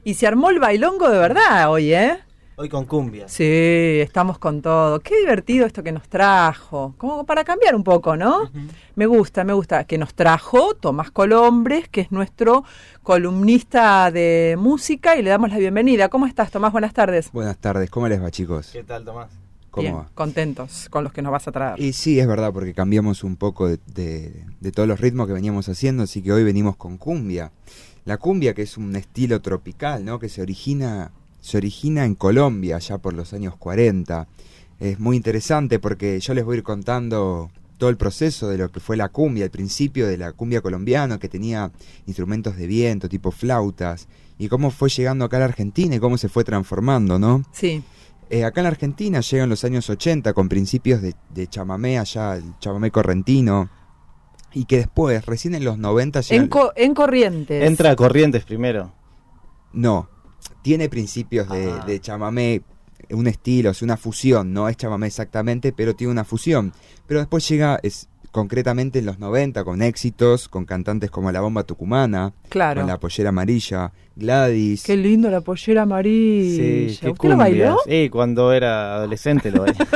Y se armó el bailongo de verdad hoy, ¿eh? Hoy con cumbia. Sí, estamos con todo. Qué divertido esto que nos trajo. Como para cambiar un poco, ¿no? Uh-huh. Me gusta que nos trajo Tomás Colombres, que es nuestro columnista de música, y le damos la bienvenida. ¿Cómo estás, Tomás? Buenas tardes. Buenas tardes, ¿cómo les va, chicos? ¿Qué tal, Tomás? ¿Cómo Bien, va? contentos con los que nos vas a traer. Y sí, es verdad, porque cambiamos un poco de todos los ritmos que veníamos haciendo, así que hoy venimos con cumbia. La cumbia, que es un estilo tropical, ¿no? Que se origina en Colombia, ya por los años 40. Es muy interesante porque yo les voy a ir contando todo el proceso de lo que fue la cumbia, el principio de la cumbia colombiana, que tenía instrumentos de viento, tipo flautas, y cómo fue llegando acá a la Argentina y cómo se fue transformando, ¿no? Sí. Acá en la Argentina llegan los años 80 con principios de chamamé, allá el chamamé correntino, y que después, recién en los 90 llegan... En Corrientes. Entra a Corrientes primero. No, tiene principios de chamamé, un estilo, es una fusión, no es chamamé exactamente, pero tiene una fusión. Pero después llega concretamente en los 90 con éxitos, con cantantes como La Bomba Tucumana, claro, con La Pollera Amarilla, Gladys. Qué lindo La Pollera Amarilla. Sí, qué ¿Usted lo bailó? Sí, cuando era adolescente lo bailé.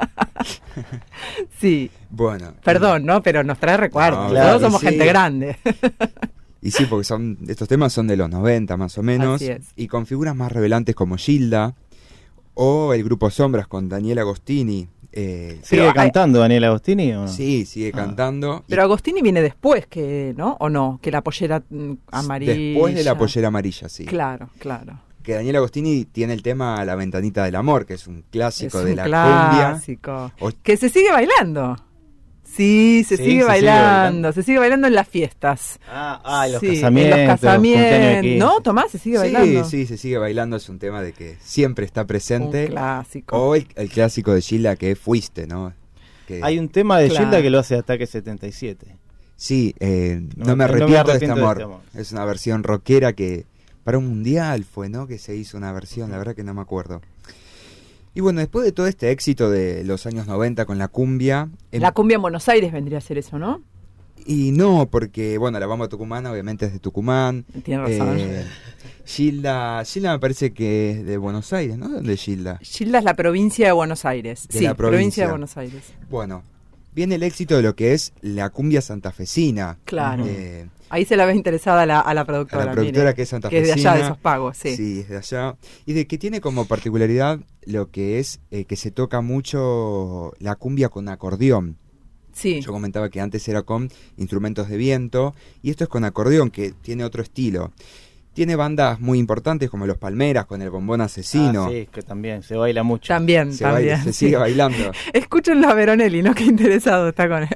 Sí. Bueno. Perdón, ¿no? Pero nos trae recuerdos. No, Claro, todos somos sí. gente grande. Y sí, porque estos temas son de los 90 más o menos, Así es. y con figuras más revelantes como Gilda, o el grupo Sombras con Daniel Agostini. ¿Sigue cantando Daniel Agostini o no? Sí, sigue cantando. Pero Agostini viene después que, ¿no? ¿O no? Que La Pollera Amarilla. Después de La Pollera Amarilla, sí. Claro, claro. Que Daniel Agostini tiene el tema La Ventanita del Amor, que es un clásico Es de un la clásico. cumbia. Que se sigue bailando. Sí, se sigue bailando. Se sigue bailando en las fiestas. En los Sí, casamientos. en los casamientos. ¿No, Tomás? ¿Se sigue bailando? Sí, se sigue bailando. Es un tema de que siempre está presente. Un clásico. O el clásico de Gilda, que es Fuiste, ¿no? Hay un tema de Gilda que lo hace Ataque 77. Sí, no me arrepiento de este amor. Es una versión rockera que para un mundial fue, ¿no? Que se hizo una versión, la verdad que no me acuerdo. Y bueno, después de todo este éxito de los años 90 con la cumbia... La cumbia en Buenos Aires vendría a ser eso, ¿no? Y no, porque, bueno, La Bomba Tucumana obviamente es de Tucumán. Tiene razón. Gilda me parece que es de Buenos Aires, ¿no? ¿Dónde es Gilda? Gilda es la provincia de Buenos Aires. De la provincia de Buenos Aires. Bueno, viene el éxito de lo que es la cumbia santafesina. Claro. Ahí se la ve interesada a la productora. A la productora, mire, que es santafesina. Que es de allá, de esos pagos, sí. Sí, es de allá. Y de que tiene como particularidad lo que es que se toca mucho la cumbia con acordeón. Sí. Yo comentaba que antes era con instrumentos de viento, y esto es con acordeón, que tiene otro estilo. Tiene bandas muy importantes como Los Palmeras con el Bombón Asesino. Sí, que también se baila mucho. También. Se sigue bailando. Escúchenlo a Veronelli, ¿no? Qué interesado está con él.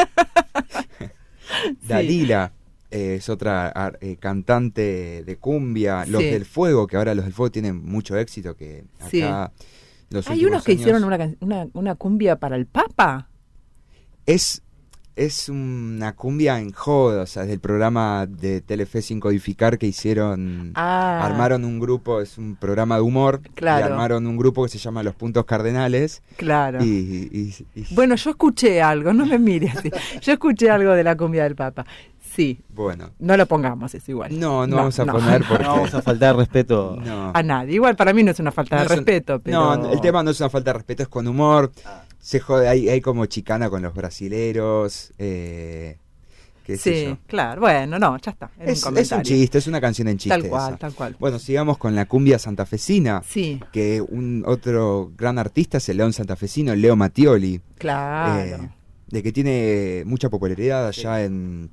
Dalila es otra cantante de cumbia. Los del Fuego, que ahora los del Fuego tienen mucho éxito, que acá hay unos que hicieron una cumbia para el Papa. Es una cumbia en joda, o sea, desde el programa de Telefe Sin Codificar que hicieron, armaron un grupo, es un programa de humor, claro, y armaron un grupo que se llama Los Puntos Cardenales. Claro. Y bueno, yo escuché algo, no me mire así, yo escuché algo de la cumbia del Papa. Sí. Bueno. No lo pongamos, es igual. No vamos a poner porque... No vamos a faltar respeto a nadie. Igual para mí no es una falta de respeto, pero... No, el tema no es una falta de respeto, es con humor. Se jode, hay como chicana con los brasileros, qué sé yo. Claro, bueno, ya está. Es un chiste, es una canción en chiste. Tal cual. Bueno, sigamos con la cumbia santafesina. Sí. Que otro gran artista es el León santafesino, Leo Mattioli. Claro. De que tiene mucha popularidad allá en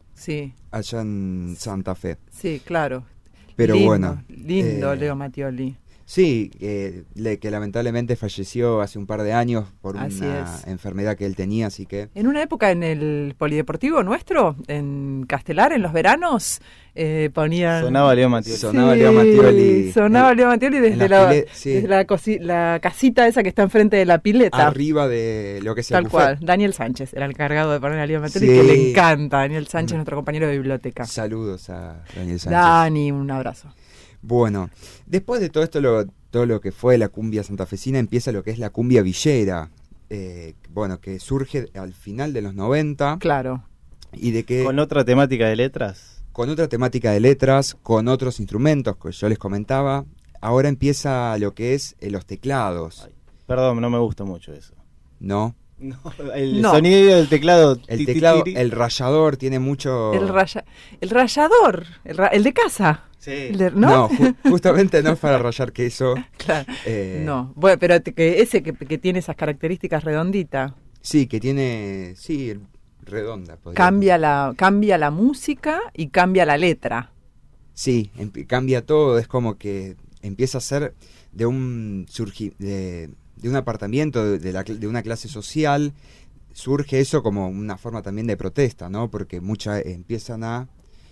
Santa Fe. Sí, claro. Pero lindo, bueno. Lindo Leo Mattioli. Sí, que lamentablemente falleció hace un par de años por una enfermedad que él tenía, así que... En una época en el polideportivo nuestro, en Castelar, en los veranos, ponían... Sonaba Leo Mattioli. Sonaba Leo Mattioli. Sonaba Leo Mattioli desde la casita esa que está enfrente de la pileta. Arriba de lo que es el Tal cual. Daniel Sánchez era el encargado de poner a Leo Mattioli, que le encanta. Daniel Sánchez, nuestro compañero de biblioteca. Saludos a Daniel Sánchez. Dani, un abrazo. Bueno, después de todo esto, todo lo que fue la cumbia santafesina, empieza lo que es la cumbia villera, que surge al final de los 90. Claro. Y de que... ¿Con otra temática de letras? con otra temática de letras, con otros instrumentos que yo les comentaba. Ahora empieza lo que es los teclados. Ay, perdón, no me gusta mucho eso. ¿No? No, el sonido del teclado. El teclado, el rayador tiene mucho... El rallador, el de casa. Sí. ¿No? Justamente no es para rallar queso. Claro. No, bueno, pero ese que tiene esas características redondita. Sí, que tiene... Sí, redonda. Cambia la música y cambia la letra. Sí, cambia todo. Es como que empieza a ser de un apartamiento de una clase social. Surge eso como una forma también de protesta, ¿no? Porque muchas empiezan a...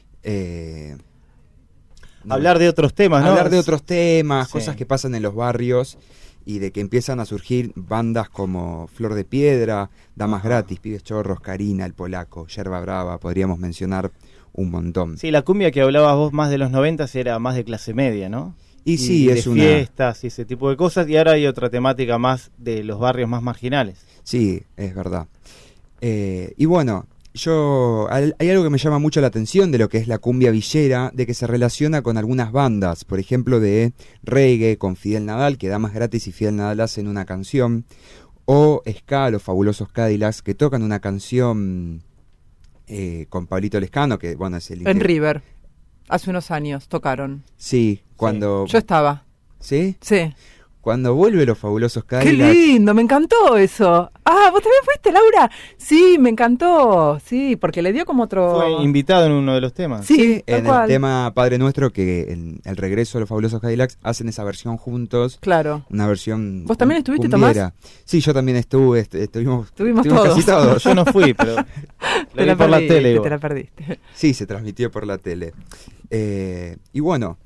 hablar de otros temas, ¿no? Hablar de otros temas, sí. Cosas que pasan en los barrios y de que empiezan a surgir bandas como Flor de Piedra, Damas Gratis, Pibes Chorros, Karina, El Polaco, Yerba Brava, podríamos mencionar un montón. Sí, la cumbia que hablabas vos más de los 90 era más de clase media, ¿no? Y sí, es de una... fiestas y ese tipo de cosas, y ahora hay otra temática más de los barrios más marginales. Sí, es verdad. Y bueno, hay algo que me llama mucho la atención de lo que es la cumbia villera, de que se relaciona con algunas bandas, por ejemplo de reggae con Fidel Nadal, que Damas Gratis y Fidel Nadal hacen una canción, o ska, Los Fabulosos Cadillacs, que tocan una canción con Pablito Lescano, que bueno es el... En River, hace unos años tocaron. Sí, cuando... Yo estaba. ¿Sí? Sí. Cuando vuelve Los Fabulosos ¡Qué Cadillacs... lindo! Me encantó eso. Ah, ¿vos también fuiste, Laura? Sí, me encantó. Sí, porque le dio como otro... Fue invitado en uno de los temas. Sí, tal en cual. el tema Padre Nuestro, que en el regreso de Los Fabulosos Cadillacs hacen esa versión juntos. Claro. Una versión... ¿Vos también estuviste, cumbiera. Sí, yo también estuve. Estuvimos todos. casi todos. Yo no fui, pero Te la vi por la tele. te igual. la perdiste. Sí, se transmitió por la tele. Y bueno...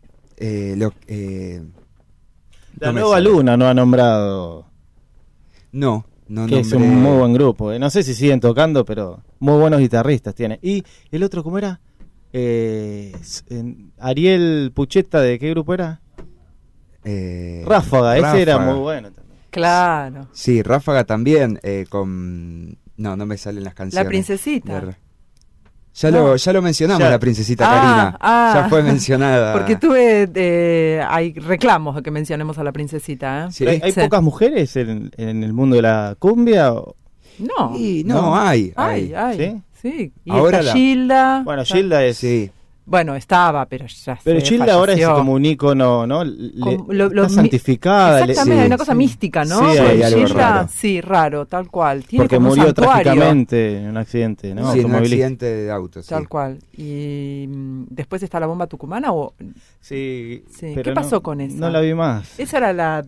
La no me Nueva sale. Luna no ha nombrado, No que es un muy buen grupo. No sé si siguen tocando, pero muy buenos guitarristas tiene. ¿Y el otro cómo era? Ariel Pucheta, ¿de qué grupo era? Ráfaga, ese era muy bueno también. Claro. Sí, Ráfaga también, con... No me salen las canciones. La princesita. Ya lo mencionamos, Ya. la princesita Karina. Ya fue mencionada. Porque hay reclamos de que mencionemos a la princesita, ¿eh? Sí. ¿Hay Sí. pocas mujeres en el mundo de la cumbia? No. Y no, No. hay. Hay. Sí. Y Ahora está la- Gilda. Bueno, Gilda es... Sí. Bueno, estaba, pero ya Pero se Gilda ahora es falleció. como un ícono, ¿no? Como lo está santificada. Exactamente, sí, hay una cosa sí. mística, ¿no? Sí, hay Porque algo Gilda, raro. sí, raro, tal cual. Tiene Porque como un murió santuario, trágicamente en un accidente, ¿no? Sí, en un Automovilístico. accidente de auto. Sí. tal cual. Y después está la bomba tucumana o Sí, Sí. pero ¿Qué pasó con esa? No la vi más. esa era la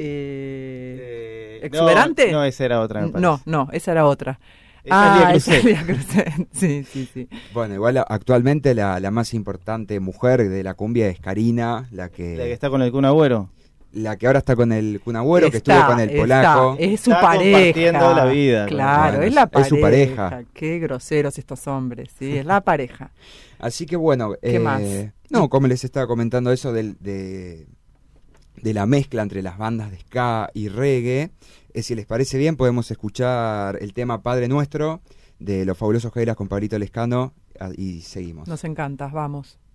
exuberante. No, esa era otra, me parece. No, esa era otra. Esa es esa es Lía Lía Cruzet. Sí. Bueno, igual actualmente la más importante mujer de la cumbia es Karina, La que está con el Kun Ah, Agüero. la que ahora está con el Kun Agüero, que Está, estuvo con el Polaco. Es su Está pareja. compartiendo la vida, Claro, bueno, es la es pareja. su pareja. Qué groseros estos hombres, sí, es la pareja. Así que bueno, ¿Qué más? No, como les estaba comentando eso de la mezcla entre las bandas de ska y reggae, si les parece bien podemos escuchar el tema Padre Nuestro de Los Fabulosos Cadillacs con Pablito Lescano y seguimos. Nos encanta, vamos.